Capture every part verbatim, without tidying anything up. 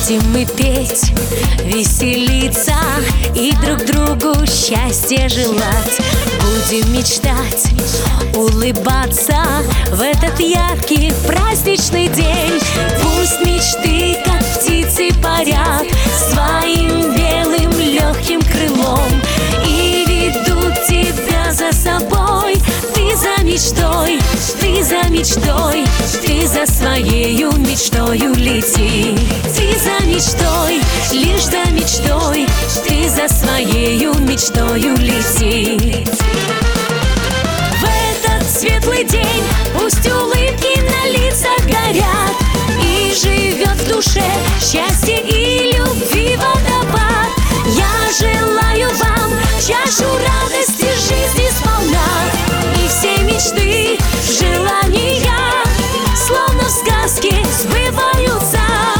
Будем мы петь, веселиться и друг другу счастья желать. Будем мечтать, улыбаться в этот яркий праздничный день. Пусть мечты, как птицы, парят своим белым легким крылом и ведут тебя за собой. Ты за мечтой, ты за мечтой, ты за своею мечтою лети. Ты за мечтой, лишь за мечтой, ты за своею мечтою лети. В этот светлый день пусть улыбки на лицах горят, и живет в душе счастье и любви водопад. Я желаю вам чашу радости жизни сполна, и все мечты, желания, словно в сказке, сбываются.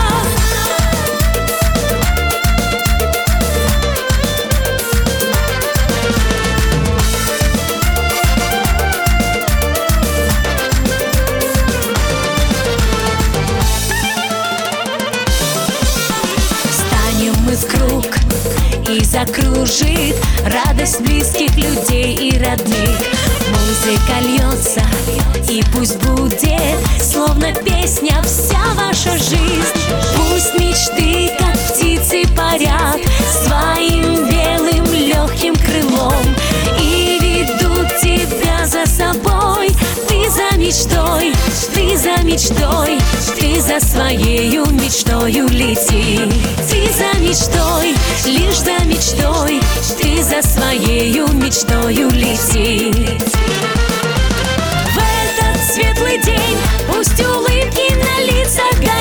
Мы в круг, и закружит радость близких людей и родных. Музыка льется, и пусть будет словно песня вся ваша жизнь. Пусть мечты, как птицы, парят своим белым легким крылом и ведут тебя за собой. Ты за мечтой, ты за мечтой, ты за своею мечтою лети. Ты за мечтой, лишь за мечтой, ты за своею мечтою лети. В этот светлый день пусть улыбки на лицах горят,